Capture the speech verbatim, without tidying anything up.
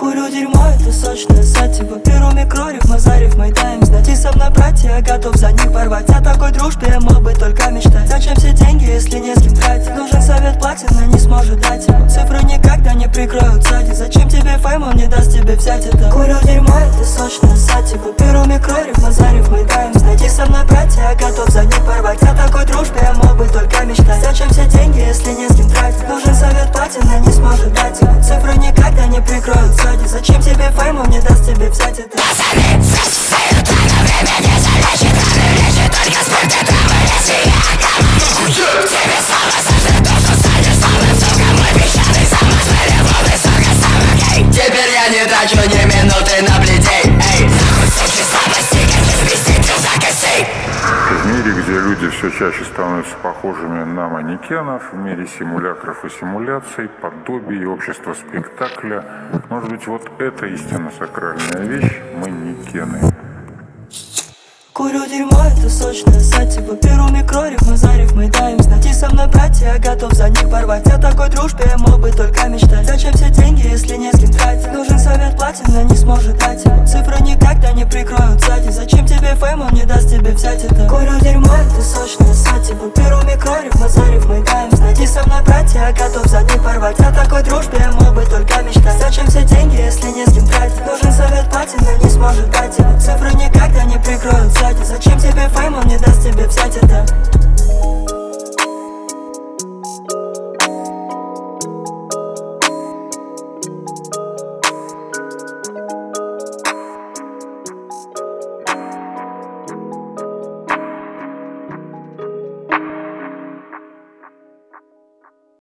Курю дерьмо, это сочное сативо. Беру микро, рифмаза, рифмой таймс. Найти со мной братья, я готов за них порвать. О такой дружбе я мог бы только мечтать. Зачем все деньги, если не с кем тратить? Нужен совет платина, не сможет дать его. Цифры никогда не прикроют сзади. Зачем тебе фейм, он не даст тебе взять это. Курю дерьмо, это сочное сативо. Беру микро, рифмаза, рифмой таймс. Найти со мной братья, я готов за них порвать. О такой дружбе я мог бы только мечтать. Зачем все деньги, если не с кем тратить? Нужен совет платина, не сможет дать его. Цифры никогда не прикроют сзади. Зачем тебе фейм, он не даст тебе взять это. Позовите свою тайну, время не залечит, лечит только спорт и травы, если я кому тебе слава, сожжет душу, станешь славным, сука, мой песчаный замок, смелевый, сука, самый гей. Теперь я не трачу ни минуты на плетей, эй, нахуй сучи слабости, как известитель за костей. В мире, где люди все чаще становятся похожими на манекенов, в мире симулякров и симуляций, подобий, общества спектакля, может быть, вот это истинно сакральная вещь – манекены. Курю дерьмо, это сочное сативо. Беру микро, рифмаза, рифмой таймс. Найти со мной братья, я готов за них порвать. О такой дружбе я мог бы только мечтать. Зачем все деньги, если не с кем тратить? Нужен совет платина, не сможет дать его. Цифры никогда не прикроют сзади. Зачем тебе фейм, он не даст тебе взять это. Курю дерьмо, это сочное сативо. Беру микро, рифмаза, рифмой таймс. Найти со мной братья, я готов за них порвать. О такой дружбе я мог бы только мечтать. Зачем все деньги, если не с кем тратить? Нужен совет платина, не сможет дать его. Цифры никогда не прикроют сзади. Зачем тебе фейм, он не даст тебе взять это.